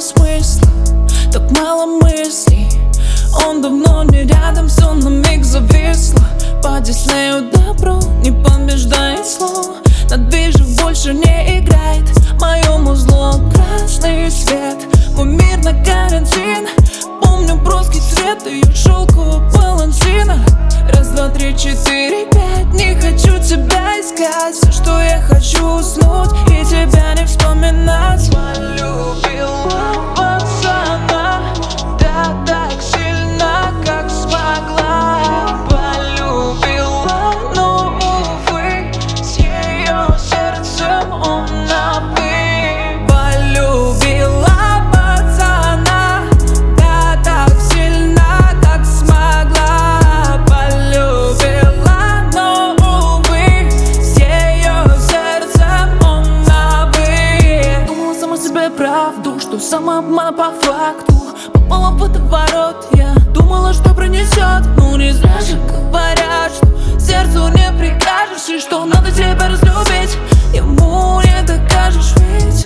смысла, так мало мыслей. Он давно не рядом, все на миг зависло. По Диснею добро не побеждает зло. На движах больше не играет моему зло красный свет. Мой мир на карантин. Помню броский цвет ее шелкового палантина. Раз, два, три, четыре, пять. Не хочу тебя искать. Все, что я хочу, уснуть и тебя не вспоминать. Полюбила пацана, да так сильно, как смогла. Полюбила, но, увы, с ее сердцем он набит. Полюбила пацана, да так сильно, как смогла. Полюбила, но, увы, с ее сердцем он набит. Думала сама себе правду, что самообман по факту. Попала в водоворот, я думала, что пронесет. Ну не зря же говорят, что сердцу не прикажешь, и что надо тебя разлюбить. Ему не докажешь, ведь